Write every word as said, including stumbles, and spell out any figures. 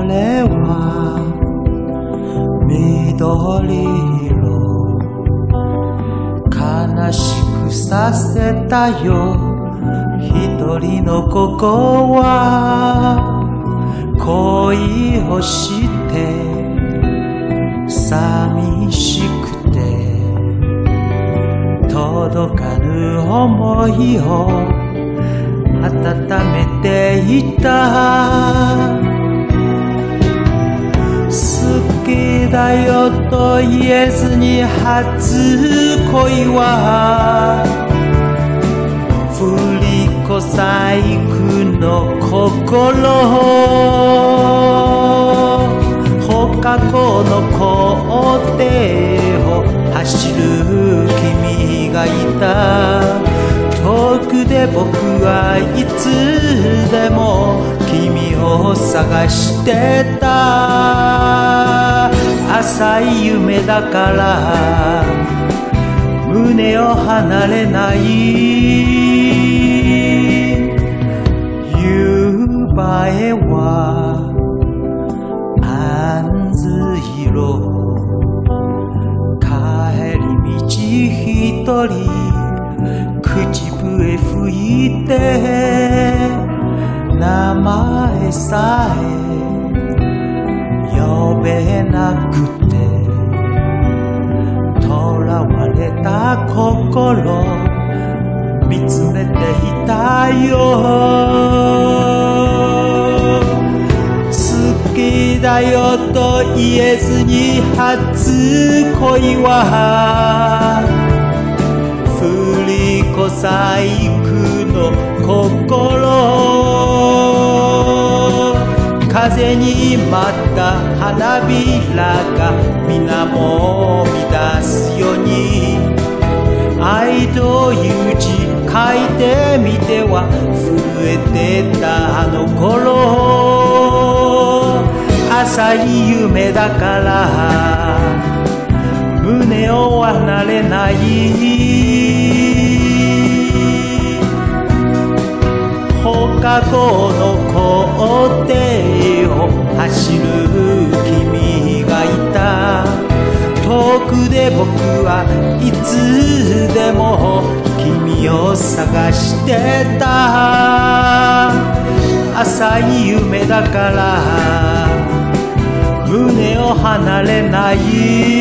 れは緑色悲しくさせたよ一人のここは恋をして寂しくて届かぬ想いを温めていた好きだよと言えずに初恋は振り子細工の心放課後の校庭を走る君がいた遠くで僕はいつでも君を探してた浅い夢だから胸を離れない夕映えはあんず色帰り道一人口笛吹いて名前さえ呼べなくて囚われた心見つめていたよ好きだよと言えずに初恋は振り子細工の心風に舞った花びらが皆も乱すように愛という字書いてみては震えてたあの頃浅い夢だから胸を離れない放課後の校庭を走る君がいた遠くで僕はいつでも君を探してた浅い夢だから胸を離れない